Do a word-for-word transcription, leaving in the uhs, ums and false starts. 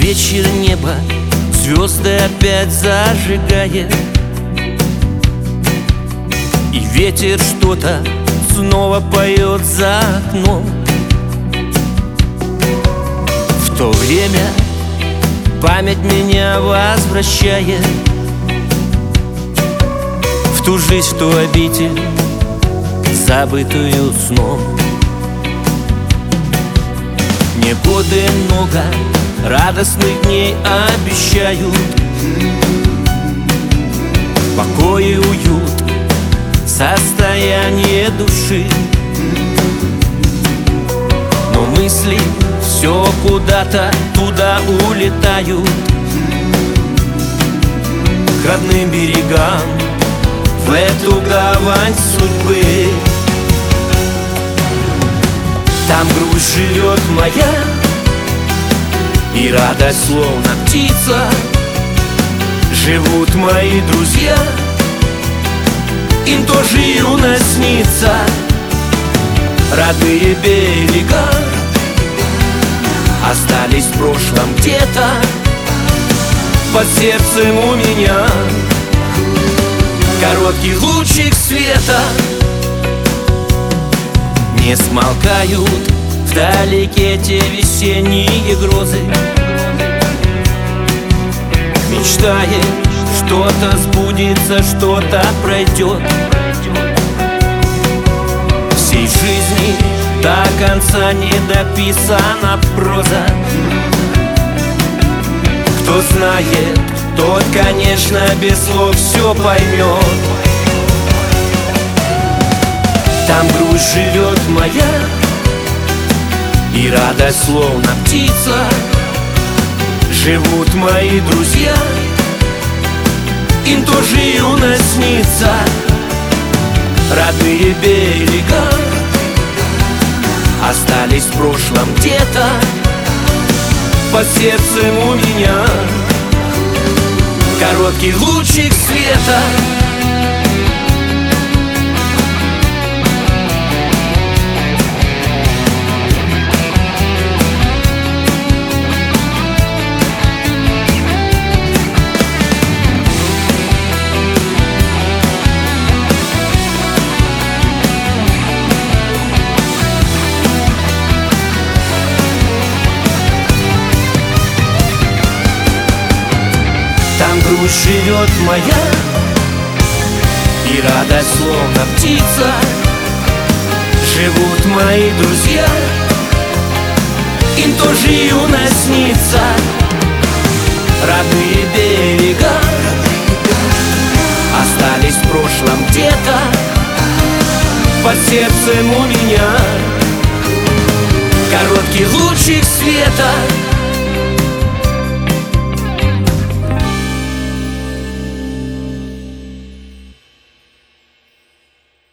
вечер небо звезды опять зажигает, и ветер что-то снова поет за окном. В то время память меня возвращает в ту жизнь, в ту обитель, забытую сном. Мне годы много радостных дней обещают, покой и уют, состояние души. Но мысли все куда-то туда улетают, к родным берегам, в эту гавань судьбы. Там грусть живет моя, и радость словно птица. Живут мои друзья, им тоже юность снится. Родные берега остались в прошлом где-то, под сердцем у меня короткий лучик света. Не смолкают вдалеке те весенние грозы, мечтает, что-то сбудется, что-то пройдет. Всей жизни до конца не дописана проза. Кто знает, тот, конечно, без слов все поймет. Там грусть живет моя, и радость словно птица. Живут мои друзья, им тоже юность снится. Родные берега остались в прошлом где-то, под сердцем у меня короткий лучик света. Там грусть живет моя, и радость словно птица. Живут мои друзья, им тоже юность снится. Родные берега остались в прошлом где-то, под сердцем у меня короткий лучик света.